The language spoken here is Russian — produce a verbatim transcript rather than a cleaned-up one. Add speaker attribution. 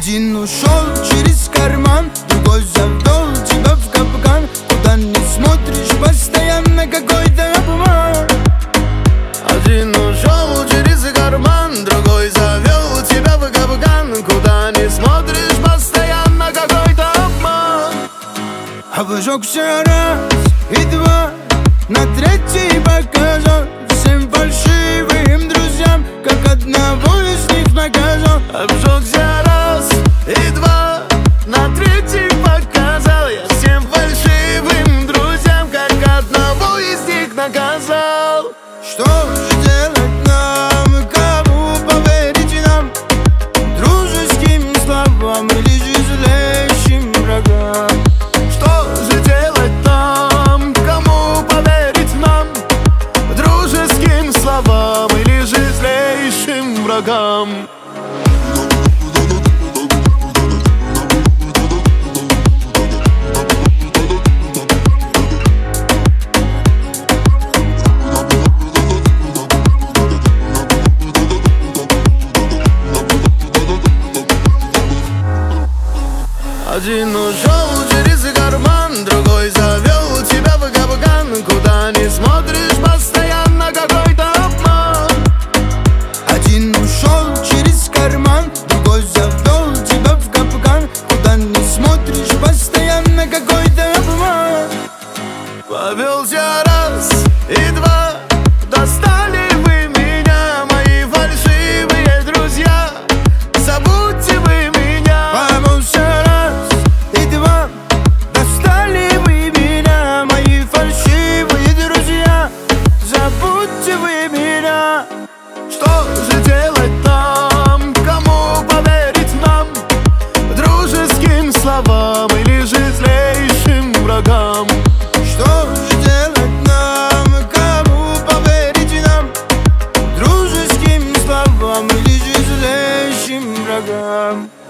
Speaker 1: Один ушел через карман, другой завел тебя в капкан. Куда не смотришь, постоянно какой-то обман.
Speaker 2: Один ушел через карман, другой завел тебя в капкан. Куда не смотришь, постоянно какой-то обман.
Speaker 1: Обжегся раз и два, на третий показал всем фальшивым друзьям, как одного из них наказал.
Speaker 2: Обжегся раз и два, на третий показал я всем фальшивым друзьям, как одного из них наказал.
Speaker 1: Что же делать нам, кому поверить нам? Дружеским словам или же злейшим врагам?
Speaker 2: Что же делать нам, кому поверить нам? Дружеским словам или же злейшим врагам? Один ушел через карман, другой завел тебя в капкан. Куда не смотришь, постоянно какой-то обман.
Speaker 1: Один ушел через карман, другой завел тебя в капкан. Куда не смотришь, постоянно какой-то обман.
Speaker 2: Повелся раз и два, достали вы меня, мои фальшивые друзья. Забудьте вы меня.
Speaker 1: Повелся раз и два, достали вы меня, мои фальшивые друзья. Забудьте вы меня.
Speaker 2: Что же делать нам, кому поверить нам? Дружеским словам или же злейшим врагам?
Speaker 1: Что же делать нам, кому поверить нам? Дружеским словам или же злейшим врагам?